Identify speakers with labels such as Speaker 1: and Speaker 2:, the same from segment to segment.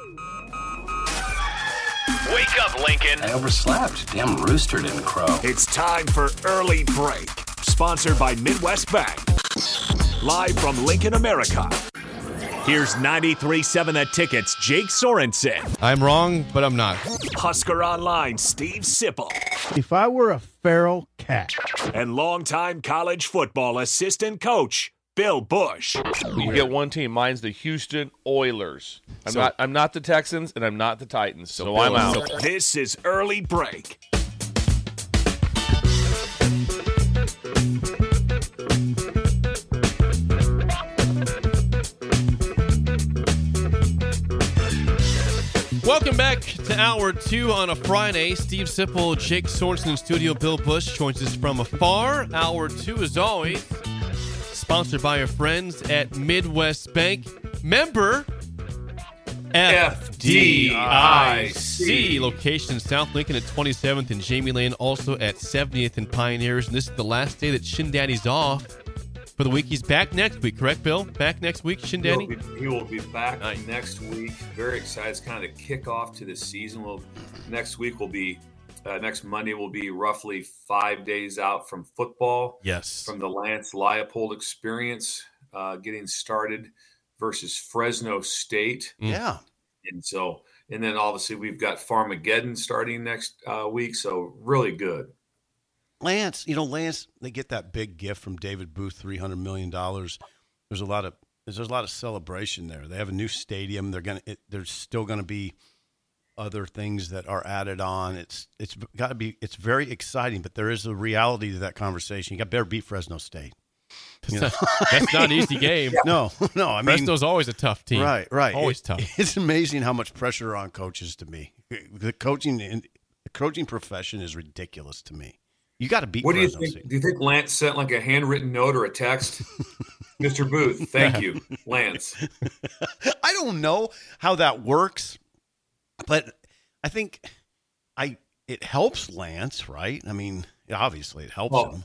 Speaker 1: Wake up, Lincoln.
Speaker 2: I overslept. Damn rooster didn't crow.
Speaker 3: It's time for Early Break, sponsored by Midwest Bank. Live from Lincoln, America. Here's 93.7 The Ticket's Jake Sorensen.
Speaker 4: I'm wrong, but I'm not.
Speaker 3: Husker Online, Steve Sipple.
Speaker 5: If I were a feral cat.
Speaker 3: And longtime college football assistant coach, Bill Bush.
Speaker 6: You get one team. Mine's the Houston Oilers. I'm not the Texans, and I'm not the Titans, so I'm out.
Speaker 3: This is Early Break.
Speaker 4: Welcome back to Hour 2 on a Friday. Steve Sipple, Jake Sorensen in studio. Bill Bush joins us from afar. Hour 2, as always, sponsored by our friends at Midwest Bank. Member FDIC. Location in South Lincoln at 27th and Jamie Lane, also at 70th and Pioneers. And this is the last day that Shin Daddy's off for the week. He's back next week, correct, Bill? Back next week, Shin Daddy?
Speaker 7: He will be back next week. Very excited. It's kind of the kickoff to the season. Next week will be next Monday will be roughly 5 days out from football.
Speaker 4: Yes.
Speaker 7: From the Lance Leipold experience, getting started versus Fresno State.
Speaker 4: Yeah.
Speaker 7: And then obviously we've got Farmageddon starting next week. So really good.
Speaker 5: Lance, they get that big gift from David Booth, $300 million. There's a lot of celebration there. They have a new stadium. There's still going to be other things that are added on. It's very exciting, but there is a reality to that conversation. You got better beat Fresno State.
Speaker 4: That's not an easy game.
Speaker 5: No. I mean,
Speaker 4: Fresno's always a tough team.
Speaker 5: Right.
Speaker 4: Always tough.
Speaker 5: It's amazing how much pressure on coaches to me. The coaching profession is ridiculous to me. You got to beat Fresno
Speaker 7: State. What do you think? Do you think Lance sent like a handwritten note or a text? Mr. Booth, thank you, Lance.
Speaker 5: I don't know how that works, but I think it helps Lance, right? I mean, obviously it helps him.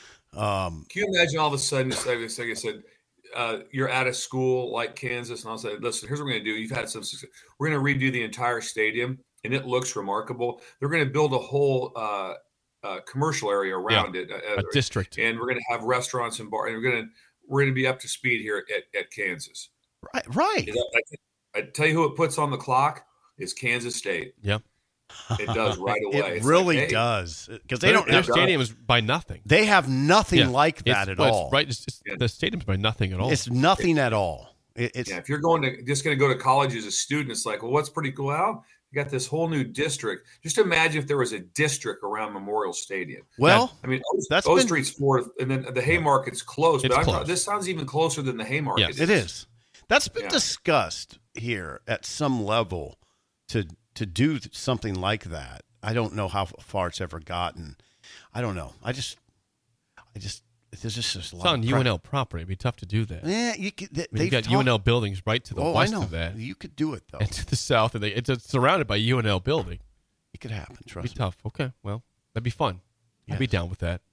Speaker 7: Can you imagine all of a sudden, like I said, you're at a school like Kansas, and I'll say, listen, here's what we're going to do. You've had some success. We're going to redo the entire stadium, and it looks remarkable. They're going to build a whole commercial area around it,
Speaker 4: a district,
Speaker 7: and we're going to have restaurants and bars, and we're going to be up to speed here at Kansas.
Speaker 5: Right.
Speaker 7: I tell you who it puts on the clock is Kansas State.
Speaker 4: Yep.
Speaker 7: It does right away.
Speaker 5: It really does, because they don't.
Speaker 4: Their stadium is by nothing.
Speaker 5: They have nothing like that at all.
Speaker 4: Right, the stadium's by nothing at all.
Speaker 5: It's nothing at all.
Speaker 7: If you're just going to go to college as a student, it's like, well, what's pretty cool? Well, you got this whole new district. Just imagine if there was a district around Memorial Stadium.
Speaker 5: Well,
Speaker 7: I mean, O Street's fourth, and then the Haymarket's close. But this sounds even closer than the Haymarket.
Speaker 5: Yes, it is. That's been discussed here at some level to do something like that. I don't know how far it's ever gotten. I don't know. I just there's just a lot.
Speaker 4: It's on UNL property. It'd be tough to do that.
Speaker 5: Yeah, you could.
Speaker 4: You've got UNL buildings right to the west of that.
Speaker 5: You could do it though.
Speaker 4: And to the south, and it's surrounded by UNL building.
Speaker 5: It could happen. Trust me.
Speaker 4: It'd be tough. Okay, well, that'd be fun. Yes. I'd be down with that.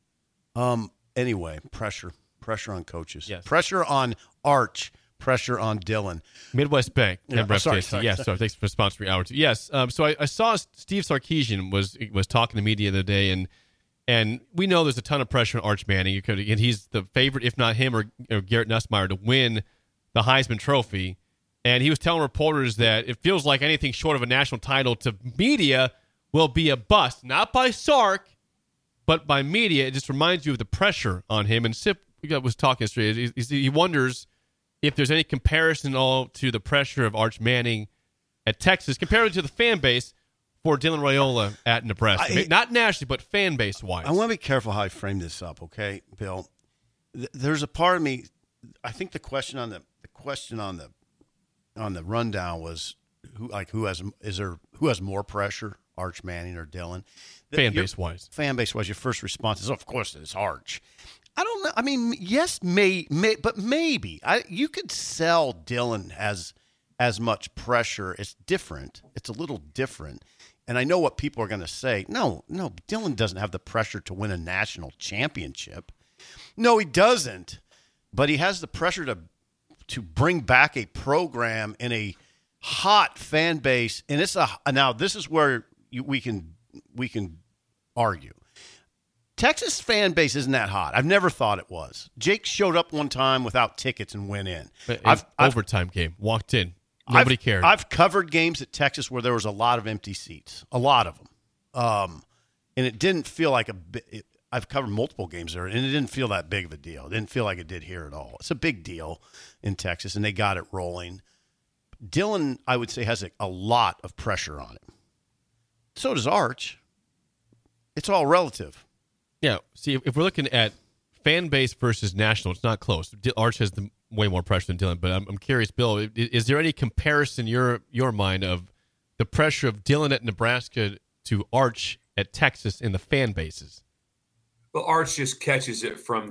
Speaker 5: Anyway, pressure on coaches.
Speaker 4: Yes.
Speaker 5: Pressure on Arch. Pressure on Dylan.
Speaker 4: Midwest Bank.
Speaker 5: Sorry.
Speaker 4: Sorry. Thanks for sponsoring Hour 2. Yes. So I saw Steve Sarkisian was talking to media the other day, and we know there's a ton of pressure on Arch Manning. And he's the favorite, if not him or Garrett Nussmeier, to win the Heisman Trophy. And he was telling reporters that it feels like anything short of a national title to media will be a bust. Not by Sark, but by media. It just reminds you of the pressure on him. And Sip was talking yesterday. He wonders if there's any comparison at all to the pressure of Arch Manning at Texas compared to the fan base for Dylan Raiola at Nebraska. Not nationally, but fan base-wise.
Speaker 5: I want to be careful how I frame this up, okay, Bill? There's a part of me, I think the question on the rundown was who has more pressure, Arch Manning or Dylan?
Speaker 4: Fan base-wise.
Speaker 5: Fan base-wise, your first response is, of course, it's Arch. I don't know. I mean, yes, but maybe. You could sell Dylan as much pressure. It's different. It's a little different. And I know what people are going to say. No, Dylan doesn't have the pressure to win a national championship. No, he doesn't. But he has the pressure to bring back a program in a hot fan base, and now this is where we can argue. Texas fan base isn't that hot. I've never thought it was. Jake showed up one time without tickets and went in.
Speaker 4: Overtime game, walked in. Nobody cared.
Speaker 5: I've covered games at Texas where there was a lot of empty seats, a lot of them, and it didn't feel like I've covered multiple games there, and it didn't feel that big of a deal. It didn't feel like it did here at all. It's a big deal in Texas, and they got it rolling. Dillon, I would say, has a lot of pressure on him. So does Arch. It's all relative.
Speaker 4: Yeah. See, if we're looking at fan base versus national, it's not close. Arch has way more pressure than Dillon, but I'm curious, Bill, is there any comparison in your mind of the pressure of Dillon at Nebraska to Arch at Texas in the fan bases?
Speaker 7: Well, Arch just catches it from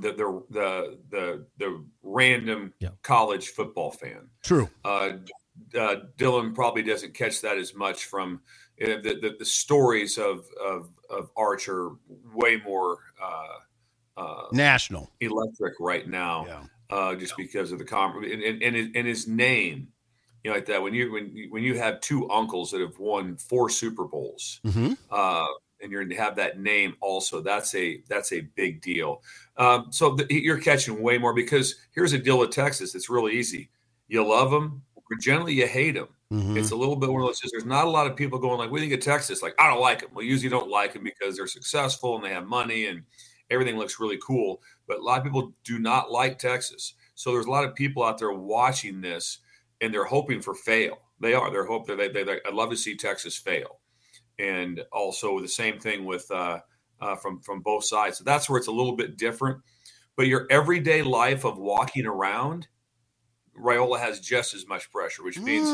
Speaker 7: the random college football fan.
Speaker 5: True.
Speaker 7: Dillon probably doesn't catch that as much from the stories of Arch are way more
Speaker 5: national,
Speaker 7: electric right now.
Speaker 5: Yeah.
Speaker 7: Just because of the and his name, like that. When you have two uncles that have won 4 Super Bowls, and you're to have that name also, that's a big deal. So you're catching way more, because here's a deal with Texas. It's really easy. You love them, or generally you hate them. Mm-hmm. It's a little bit one of those. There's not a lot of people going like, "We think of Texas." Like, I don't like them. Well, usually don't like them because they're successful and they have money and everything looks really cool. But a lot of people do not like Texas. So there's a lot of people out there watching this, and they're hoping for fail. They are. They're hoping I'd love to see Texas fail. And also the same thing with from both sides. So that's where it's a little bit different. But your everyday life of walking around, Raiola has just as much pressure, which means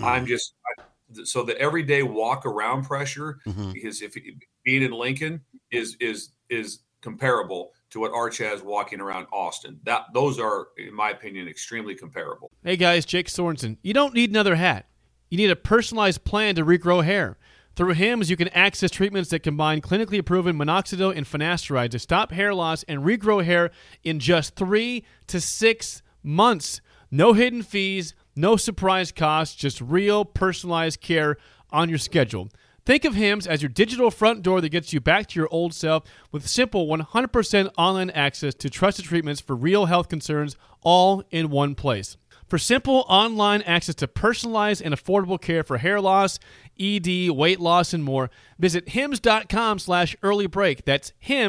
Speaker 7: so the everyday walk around pressure, because if being in Lincoln is comparable to what Arch has walking around Austin. Those are, in my opinion, extremely comparable.
Speaker 8: Hey guys, Jake Sorensen. You don't need another hat. You need a personalized plan to regrow hair. Through Hims, you can access treatments that combine clinically proven minoxidil and finasteride to stop hair loss and regrow hair in just 3 to 6 months. No hidden fees, no surprise costs, just real personalized care on your schedule. Think of Hims as your digital front door that gets you back to your old self with simple 100% online access to trusted treatments for real health concerns, all in one place. For simple online access to personalized and affordable care for hair loss, ED, weight loss, and more, visit hims.com/earlybreak. That's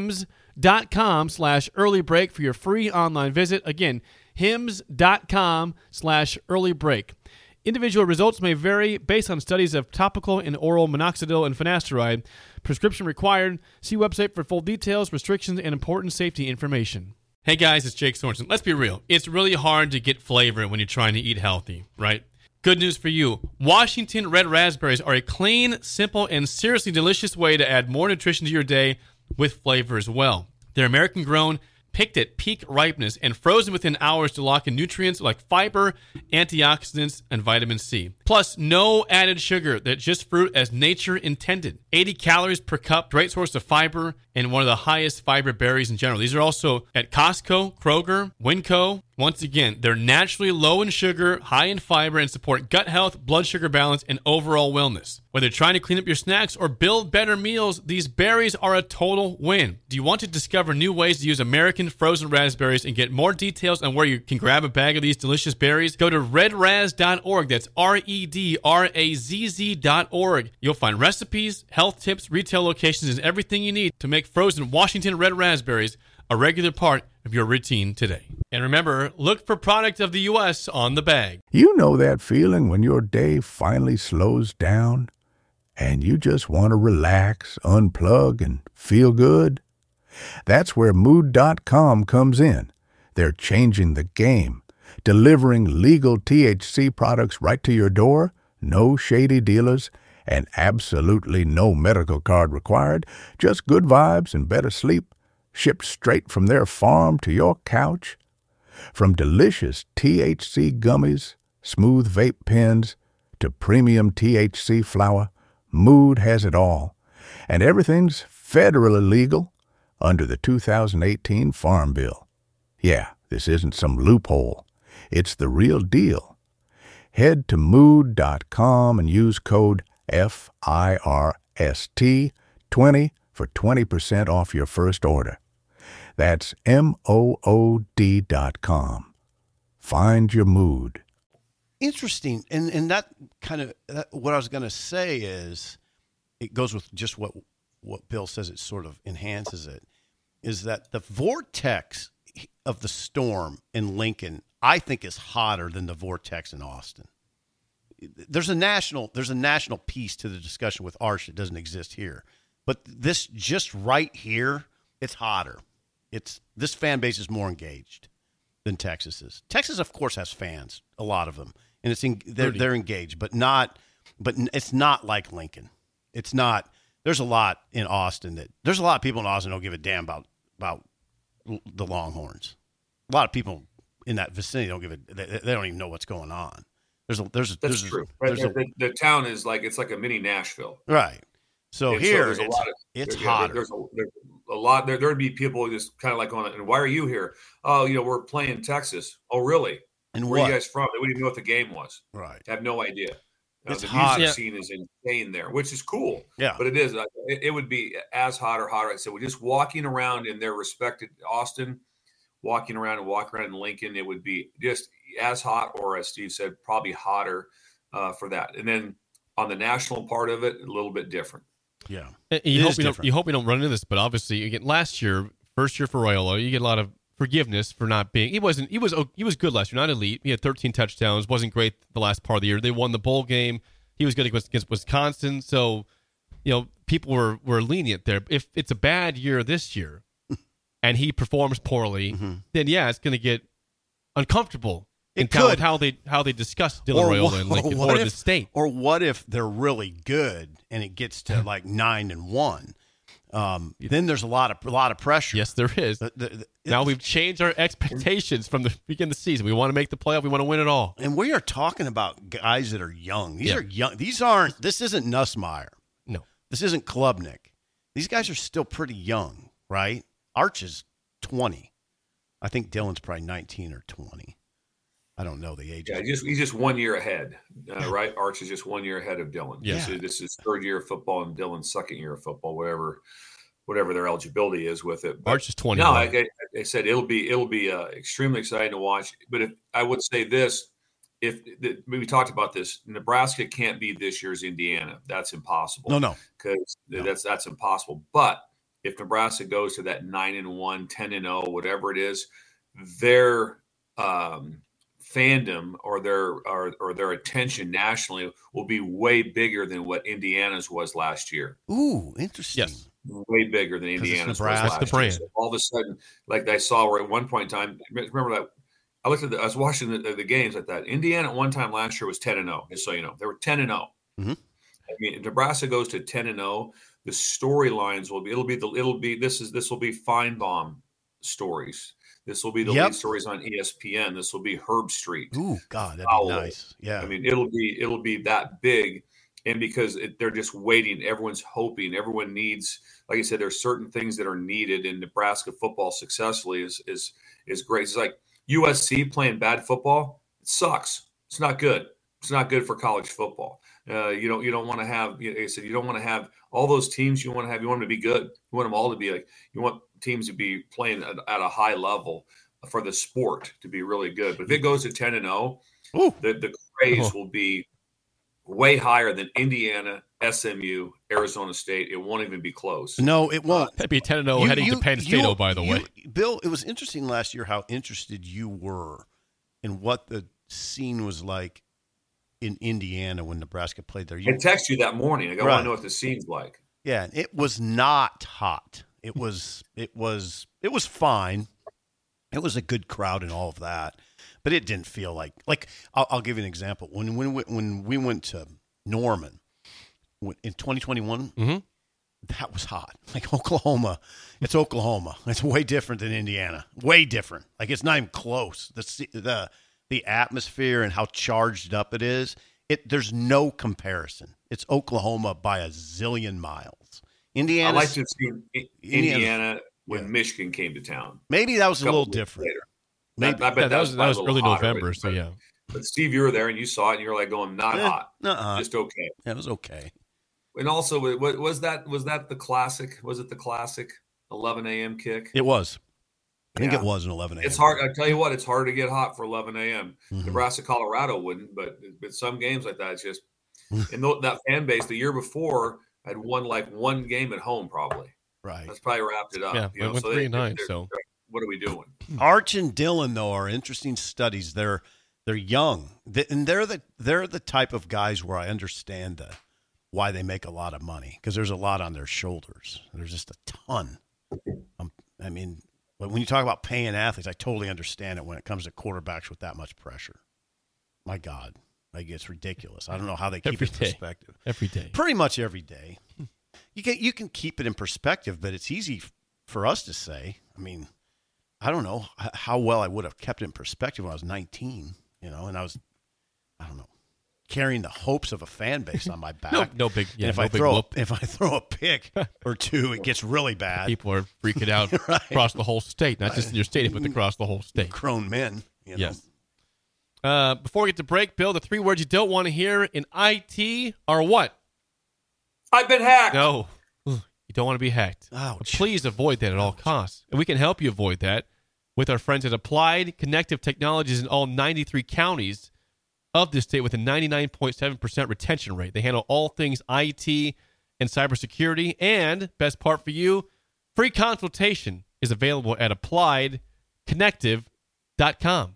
Speaker 8: hims.com/earlybreak for your free online visit. Again, hims.com/earlybreak. Individual results may vary based on studies of topical and oral minoxidil and finasteride. Prescription required. See website for full details, restrictions, and important safety information.
Speaker 4: Hey guys, it's Jake Sorensen. Let's be real. It's really hard to get flavor when you're trying to eat healthy, right? Good news for you. Washington Red Raspberries are a clean, simple, and seriously delicious way to add more nutrition to your day with flavor as well. They're American grown, picked at peak ripeness, and frozen within hours to lock in nutrients like fiber, antioxidants, and vitamin C. Plus, no added sugar. They're just fruit as nature intended. 80 calories per cup, great source of fiber, and one of the highest fiber berries in general. These are also at Costco, Kroger, Winco. Once again, they're naturally low in sugar, high in fiber, and support gut health, blood sugar balance, and overall wellness. Whether you're trying to clean up your snacks or build better meals, these berries are a total win. Do you want to discover new ways to use American frozen raspberries and get more details on where you can grab a bag of these delicious berries? Go to redraz.org. That's redrazz.org. You'll find recipes, health tips, retail locations, and everything you need to make frozen Washington Red Raspberries a regular part of your routine today. And remember, look for product of the U.S. on the bag.
Speaker 9: You know that feeling when your day finally slows down and you just want to relax, unplug, and feel good? That's where Mood.com comes in. They're changing the game, delivering legal THC products right to your door, no shady dealers, and absolutely no medical card required, just good vibes and better sleep, shipped straight from their farm to your couch. From delicious THC gummies, smooth vape pens, to premium THC flower, Mood has it all. And everything's federally legal under the 2018 Farm Bill. Yeah, this isn't some loophole. It's the real deal. Head to mood.com and use code FIRST20 for 20% off your first order. That's MOOD.com. Find your mood.
Speaker 5: Interesting. And that kind of what I was going to say is it goes with just what Bill says. It sort of enhances it, is that the vortex of the storm in Lincoln, I think, is hotter than the vortex in Austin. There's a national piece to the discussion with Arch that doesn't exist here. But this just right here, it's hotter. This fan base is more engaged than Texas is. Texas, of course, has fans, a lot of them, and they're engaged, but it's not like Lincoln. It's not. There's a lot in Austin there's a lot of people in Austin who don't give a damn about the Longhorns. A lot of people in that vicinity don't give a. They don't even know what's going on. That's
Speaker 7: true. The town is it's like a mini Nashville,
Speaker 5: right? So
Speaker 7: and
Speaker 5: here
Speaker 7: so
Speaker 5: it's hotter.
Speaker 7: There's a lot. There'd be people just kind of like going, and why are you here? Oh, we're playing Texas. Oh, really?
Speaker 5: And
Speaker 7: where are you guys from? They wouldn't even know what the game was.
Speaker 5: Right.
Speaker 7: I have no idea.
Speaker 5: It's
Speaker 7: the
Speaker 5: hot.
Speaker 7: music scene is insane there, which is cool.
Speaker 5: Yeah.
Speaker 7: But it is. It would be as hot or hotter. I said, we're just walking around in their respected Austin, walking around in Lincoln. It would be just as hot, or as Steve said, probably hotter for that. And then on the national part of it, a little bit different.
Speaker 5: Yeah.
Speaker 4: You hope we don't run into this, but obviously, again, last year, first year for Royalo, you get a lot of forgiveness for not being. He was good last year, not elite. He had 13 touchdowns, wasn't great the last part of the year. They won the bowl game. He was good against Wisconsin, so people were lenient there. If it's a bad year this year, and he performs poorly, then it's going to get uncomfortable. In town with how they discuss Dylan Royalo and Lincoln or the state.
Speaker 5: Or what if they're really good and it gets to 9-1? Then there's a lot of pressure.
Speaker 4: Yes, there is. Now we've changed our expectations from the beginning of the season. We want to make the playoff. We want to win it all.
Speaker 5: And we are talking about guys that are young. These are young. This isn't Nussmeier.
Speaker 4: No.
Speaker 5: This isn't Klubnik. These guys are still pretty young, right? Arch is 20. I think Dylan's probably 19 or 20. I don't know the age.
Speaker 7: Yeah, he's just 1 year ahead, right? Arch is just 1 year ahead of Dylan.
Speaker 5: Yeah.
Speaker 7: This is third year of football and Dylan's second year of football, whatever their eligibility is with it. But
Speaker 4: Arch is 20.
Speaker 7: No, I said it'll be extremely exciting to watch. But if I would say this, we talked about this, Nebraska can't be this year's Indiana. That's impossible.
Speaker 5: No,
Speaker 7: because that's impossible. But if Nebraska goes to that 9-1, 10-0, whatever it is, their fandom or their attention nationally will be way bigger than what Indiana's was last year.
Speaker 5: Ooh, interesting.
Speaker 4: Yes.
Speaker 7: Way bigger than Indiana's was
Speaker 4: last
Speaker 7: year.
Speaker 4: brand.
Speaker 7: So all of a sudden, like I saw where at one point in time, remember that I was watching the games like that. Indiana at one time last year was 10-0. Just so you know, they were 10-0.
Speaker 5: Mm-hmm.
Speaker 7: I mean, if Nebraska goes to 10-0, the storylines will be this will be Feinbaum stories. This will be the lead stories on ESPN. This will be Herb Street.
Speaker 5: Ooh, God, that'd be nice. Yeah.
Speaker 7: I mean, it'll be that big. And because they're just waiting, everyone's hoping, everyone needs, like I said, there's certain things that are needed, and Nebraska football successfully is great. It's like USC playing bad football. It sucks. It's not good. It's not good for college football. You don't want to have, like I said, you don't want to have all those teams you want them to be good. You want them all to be you want teams to be playing at a high level for the sport to be really good. But if it goes to 10-0, the praise will be way higher than Indiana, SMU, Arizona State. It won't even be close.
Speaker 5: No, it won't.
Speaker 4: That'd be 10-0 heading to Penn State, by the way.
Speaker 5: Bill, it was interesting last year how interested you were in what the scene was like in Indiana when Nebraska played there.
Speaker 7: I texted you that morning. I want to know what the scene's like.
Speaker 5: Yeah, and it was not hot. It was fine. It was a good crowd and all of that, but it didn't feel like I'll give you an example. When we went to Norman in 2021, that was hot. Like Oklahoma, it's Oklahoma. It's way different than Indiana. Way different. Like it's not even close. The atmosphere and how charged up it is. There's no comparison. It's Oklahoma by a zillion miles. Indiana.
Speaker 7: I like to see Indiana when Michigan came to town.
Speaker 5: Maybe that was a little different.
Speaker 7: Maybe
Speaker 4: that was early November. So yeah,
Speaker 7: But Steve, you were there and you saw it, and you were like going, not hot, just okay.
Speaker 5: Yeah, it was okay.
Speaker 7: And also, what was that? Was that the classic? Was it the classic 11 a.m. kick?
Speaker 5: It was. I think it was an 11 a.m.
Speaker 7: It's hard. I tell you what, it's hard to get hot for 11 a.m. Nebraska, Colorado wouldn't, but some games like that, it's just. And that fan base the year before had won like one game at home, probably.
Speaker 5: Right.
Speaker 7: That's probably wrapped it up.
Speaker 4: Yeah, we went 3-9. So
Speaker 7: what are we doing?
Speaker 5: Arch and Dylan, though, are interesting studies. They're young, and they're the type of guys where I understand why they make a lot of money, because there's a lot on their shoulders. There's just a ton. I mean, when you talk about paying athletes, I totally understand it when it comes to quarterbacks with that much pressure. My God, like, it's ridiculous. I don't know how they keep it in perspective.
Speaker 4: Every day.
Speaker 5: Pretty much every day. You can keep it in perspective, but it's easy for us to say. I mean, I don't know how well I would have kept it in perspective when I was 19, and I was, I don't know, carrying the hopes of a fan base on my back.
Speaker 4: no big. Yeah,
Speaker 5: if
Speaker 4: no
Speaker 5: I
Speaker 4: big
Speaker 5: throw
Speaker 4: whoop.
Speaker 5: if I throw a pick or two, it gets really bad.
Speaker 4: People are freaking out
Speaker 5: Right.
Speaker 4: across the whole state, not just in your stadium, but across the whole state.
Speaker 5: Grown men.
Speaker 4: Yes. Before we get to break, Bill, the 3 words you don't want to hear in IT are what?
Speaker 7: I've been hacked.
Speaker 4: No. You don't want to be hacked.
Speaker 5: Ouch.
Speaker 4: Please avoid that at all costs. And we can help you avoid that with our friends at Applied Connective Technologies in all 93 counties of this state with a 99.7% retention rate. They handle all things IT and cybersecurity. And best part for you, free consultation is available at appliedconnective.com.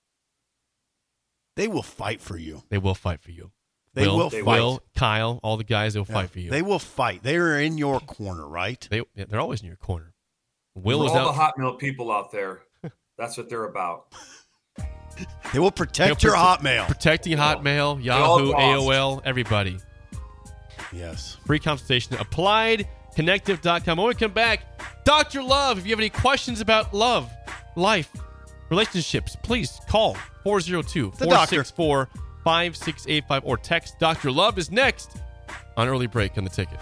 Speaker 5: They will fight for you.
Speaker 4: They will fight for you.
Speaker 5: They will fight.
Speaker 4: Will, Kyle, all the guys, they'll fight for you.
Speaker 5: They will fight. They are in your corner, right?
Speaker 4: They're always in your corner. Will
Speaker 7: For
Speaker 4: is
Speaker 7: all
Speaker 4: out.
Speaker 7: the hot milk people out there, that's what they're about.
Speaker 5: They will protect your Hotmail.
Speaker 4: Protecting Hotmail,
Speaker 7: all
Speaker 4: Yahoo,
Speaker 7: costs.
Speaker 4: AOL, everybody.
Speaker 5: Yes.
Speaker 4: Free consultation at appliedconnective.com. When we come back, Dr. Love, if you have any questions about love, life, relationships, please call 402-464-5685 or text Dr. Love is next on Early Break on the Ticket.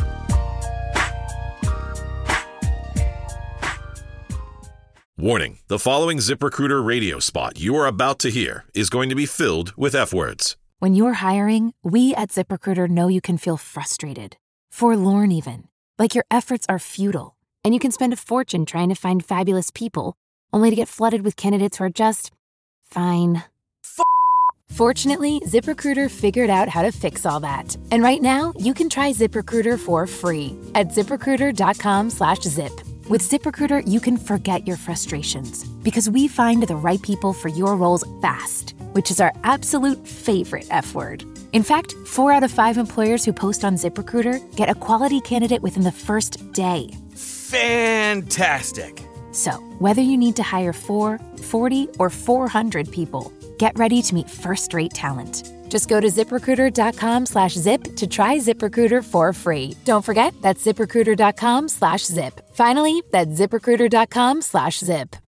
Speaker 10: Warning, the following ZipRecruiter radio spot you are about to hear is going to be filled with F-words.
Speaker 11: When you're hiring, we at ZipRecruiter know you can feel frustrated, forlorn even, like your efforts are futile, and you can spend a fortune trying to find fabulous people, only to get flooded with candidates who are just fine. Fortunately, ZipRecruiter figured out how to fix all that. And right now, you can try ZipRecruiter for free at ZipRecruiter.com/zip. With ZipRecruiter, you can forget your frustrations because we find the right people for your roles fast, which is our absolute favorite F word. In fact, 4 out of 5 employers who post on ZipRecruiter get a quality candidate within the first day.
Speaker 12: Fantastic.
Speaker 11: So, whether you need to hire 4, 40, or 400 people, get ready to meet first-rate talent. Just go to ZipRecruiter.com/zip to try ZipRecruiter for free. Don't forget, that's ZipRecruiter.com/zip. Finally, that's ZipRecruiter.com/zip.